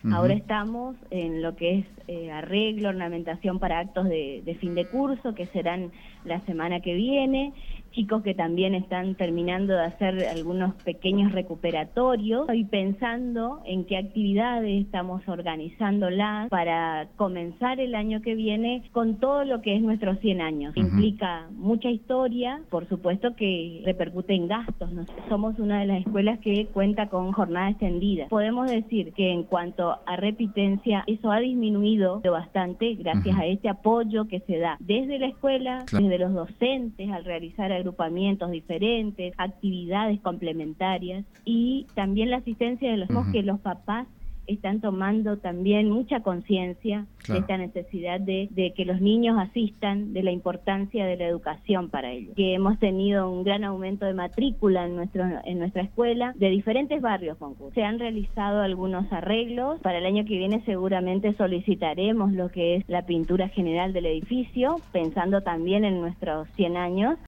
Ahora estamos en lo que es arreglo, ornamentación para actos de fin de curso, que serán la semana que viene. Chicos que también están terminando de hacer algunos pequeños recuperatorios. Estoy pensando en qué actividades estamos organizándolas para comenzar el año que viene con todo lo que es nuestros 100 años. Implica mucha historia, por supuesto que repercute en gastos. Somos una de las escuelas que cuenta con jornada extendida. Podemos decir que en cuanto a repitencia, eso ha disminuido bastante gracias a este apoyo que se da desde la escuela, desde los docentes al realizar agrupamientos diferentes, actividades complementarias y también la asistencia de los papás están tomando también mucha conciencia de esta necesidad de que los niños asistan, de la importancia de la educación para ellos. Que hemos tenido un gran aumento de matrícula en nuestra escuela, de diferentes barrios concursos. Se han realizado algunos arreglos. Para el año que viene seguramente solicitaremos lo que es la pintura general del edificio, pensando también en nuestros 100 años.